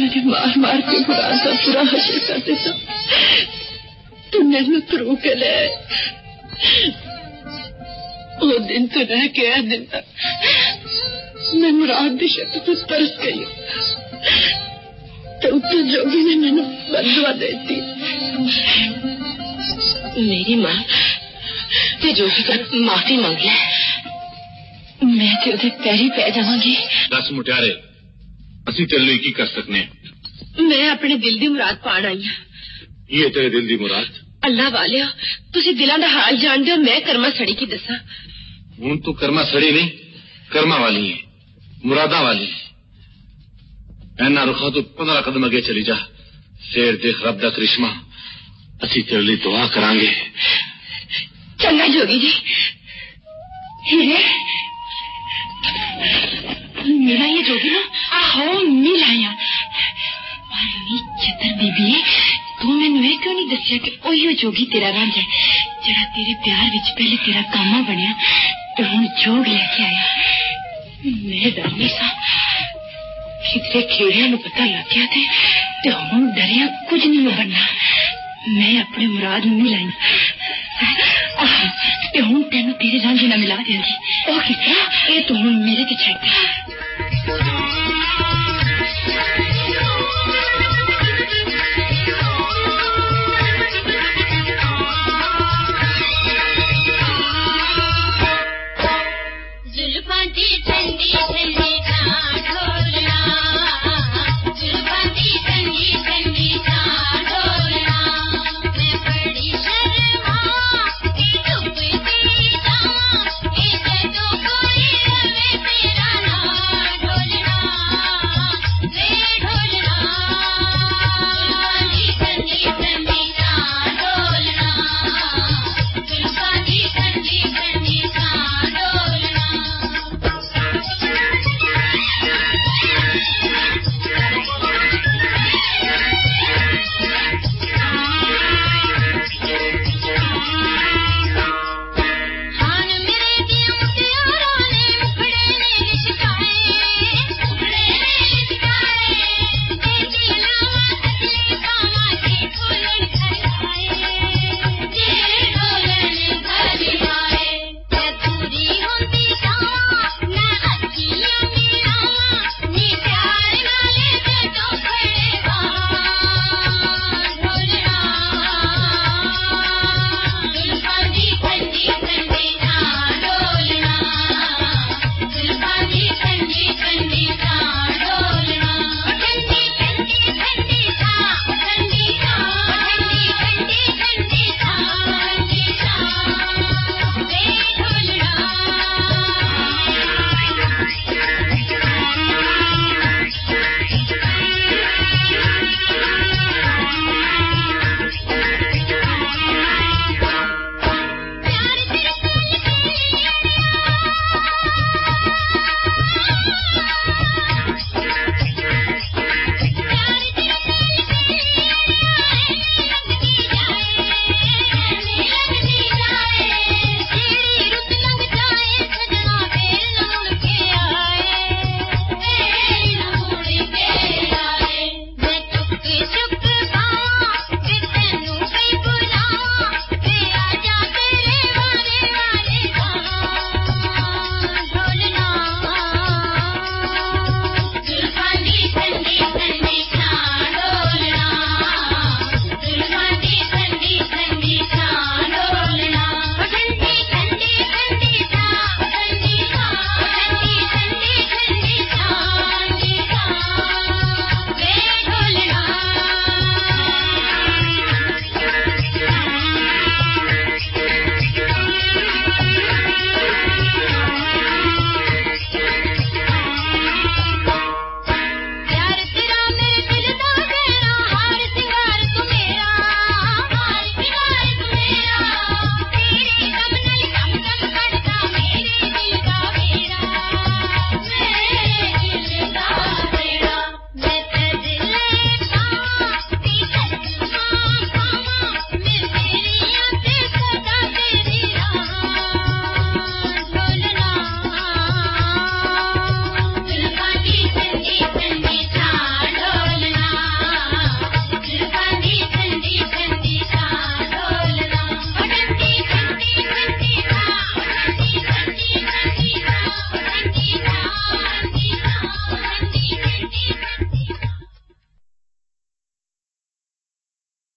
ने मार मार के मुराद का पूरा हासिल कर दिता तो मैनू थरू के ले वो दिन तो रह के आ दिन तक मैं मुराद की शक्ल तो तरस गई तो उत्तर जोगी ने मैनू बददुआ देती। मेरी मां ते जोगी को माफी मांग ले, मैं ते उहदे पैरी पै जावांगी। दस मुटियारे असि तेरे लिए की कर सकने? मैं अपने दिल दी मुराद पाण आई हां। ये तेरे दिल दी मुराद? अल्लाह वालिया तुसी दिलां दा हाल जानदे हो, मैं कर्मा सड़ी की दसा। हुण तू कर्मा सड़ी नहीं कर्मा वाली है, मुरादा वाली। ऐना रुखा तू 15 कदम अगे चली जा, फिर देख रब दा करिश्मा। असि तेरे लिए दुआ करांगे। चंगा जोगी जी। हीरे मेरा ये जोगी ना आहो मिल आया। छतर बीबी तू मैनू ये क्यों नहीं दसिया कि ओही जोगी तेरा रांझा है जरा तेरे प्यार विच पहले तेरा कामा बनया तो हुण जोग लेके आया। मैं डरनी सा कितने खेड़िया नू पता लग गया ते हुण डरिया कुछ नहीं बनना। मैं अपने मुराद नू मिल आई ते हुण तेनू तेरे रांझे नाल मिला देंगी। ओ किस तरह ये तू हुण मेरे ते छड्ड